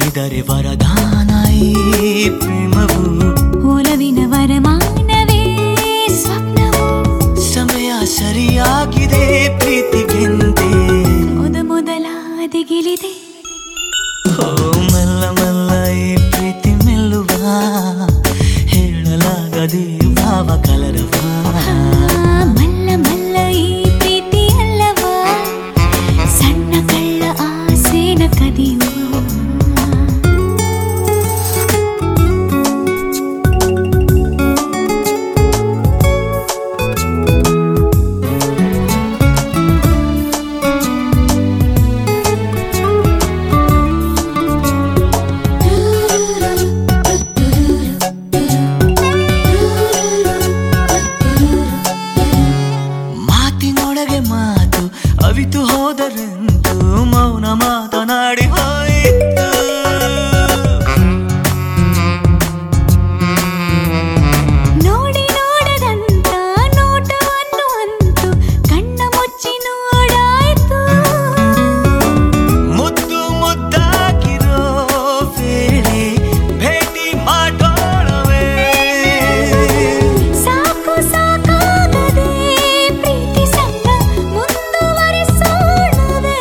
ಒಲಿದರೆ ವರದಾನ ಈ ಪ್ರೇಮವು ಒಲವಿನ ವರಮಾನವೇ ಸ್ವಪ್ನವು ಸಮಯ ಸರಿಯಾಗಿದೆ ಪ್ರೀತಿಗೆಂದೇ ಮೊದಲ ದಿಗಿಲಿದೆ ಮೆಲ್ಲ ಮೆಲ್ಲ ಈ ಪ್ರೀತಿ ಮೆಲ್ಲುವ ಹೇಳಲಾಗದೆ ಭಾವ ಕಲರವ ಮಲ್ಲ ಮಲ್ಲ ಈ ಪ್ರೀತಿ ಅಲ್ಲವಾ ಸಣ್ಣ ಕಳ್ಳ ಆಸೆನ ಕದಿಯುವ ಮಾತು ಅವಿತು ಹೋದರೆಂದು ಮೌನ ಮಾತನಾಡಿ ಹೋಯಿತು ನೋಡಿ ನೋಡದಂತ ನೋಟವನ್ನು ಅಂತು ಕಣ್ಣ ಮುಚ್ಚಿ ನೋಡಾಯ್ತು ಮುದ್ದು ಮುದ್ದಾಗಿರೋ ವೇಳೆ ಭೇಟಿ ಮಾಡೋಣವೇ ಸಾಕು ಸಾಕಾಗದೆ ಪ್ರೀತಿ ಸಂಗ ಮುಂದುವರಿಸೋಣವೇ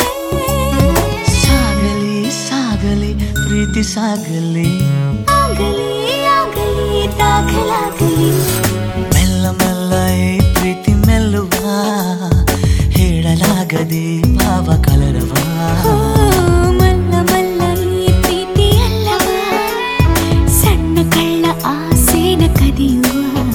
ಸಾಗಲಿ ಸಾಗಲಿ ಪ್ರೀತಿ ಸಾಗಲಿ ಆಗಲಿ ಆಗಲಿ ದಾಖಲಾಗಲಿ ಮೆಲ್ಲ ಮೆಲ್ಲ ಈ ಪ್ರೀತಿ ಮೆಲ್ಲುವ ಹೇಳಲಾಗದೆ ಭಾವ ಕಲರವ ಮಲ್ಲ ಮಲ್ಲ ಈ ಪ್ರೀತಿ ಅಲ್ಲವಾ ಸಣ್ಣ ಕಳ್ಳ ಆಸೆನ ಕದಿಯುವ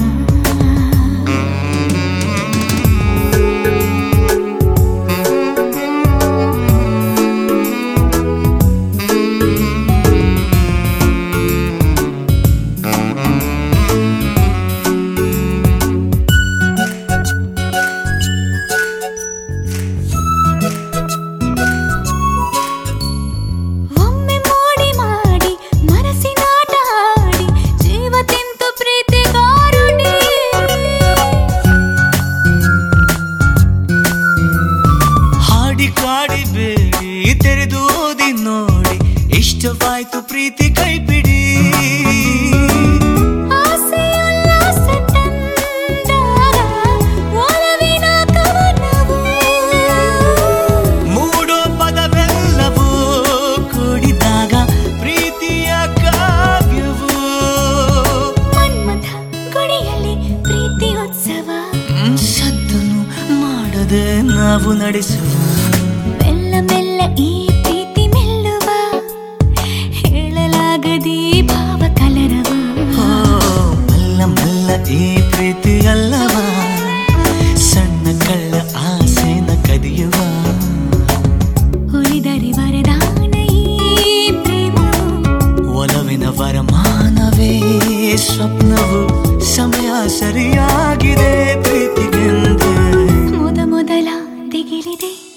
ಒಮ್ಮೆ ಮೋಡಿ ಮಾಡಿ ಮನಸ್ಸಿನಾಟ ಆಡಿ ಜೀವ ತಿಂತು ಪ್ರೀತಿ ಕಾರುಣಿ ಹಾಡಿ ಕಾಡಿ ಬೇಡಿ ತೆರೆದು ಓದಿ ನೋಡಿ ಇಷ್ಟವಾಯ್ತು ಪ್ರೀತಿ ಕೈ ಬಿಡಿ ಆಸೆ ಉಲ್ಲಾಸ ತಂದಾಗ ಒಲವಿನ ಕವನವು ಮೂಡೋ ಪದವೆಲ್ಲವೂ ಕೂಡಿದಾಗ ಪ್ರೀತಿಯ ಕಾವ್ಯವು ಮನ್ಮಥ ಗುಡಿಯಲ್ಲಿ ಪ್ರೀತಿ ಉತ್ಸವ ಸದ್ದನು ಮಾಡದೆ ನಾವು ನಡೆಸುವ ಮೆಲ್ಲ ಮೆಲ್ಲ ಈ ಪ್ರೀತಿ ಮೆಲ್ಲುವ ಹೇಳಲಾಗದೆ ಭಾವ ಕಲರವ ಮಲ್ಲ ಮಲ್ಲ ಈ ಪ್ರೀತಿ ಅಲ್ಲವ ಸಣ್ಣ ಕಳ್ಳ ಆಸೆನ ಕದಿಯುವ ಒಲಿದರೆ ವರದಾನ ಈ ಪ್ರೇಮವು ಒಲವಿನ ವರಮಾನವೇ ಸ್ವಪ್ನವು ಸಮಯ ಸರಿಯಾಗಿದೆ ಪ್ರೀತಿಗೆಂದೇ ಮೊದಲ ದಿಗಿಲಿದೆ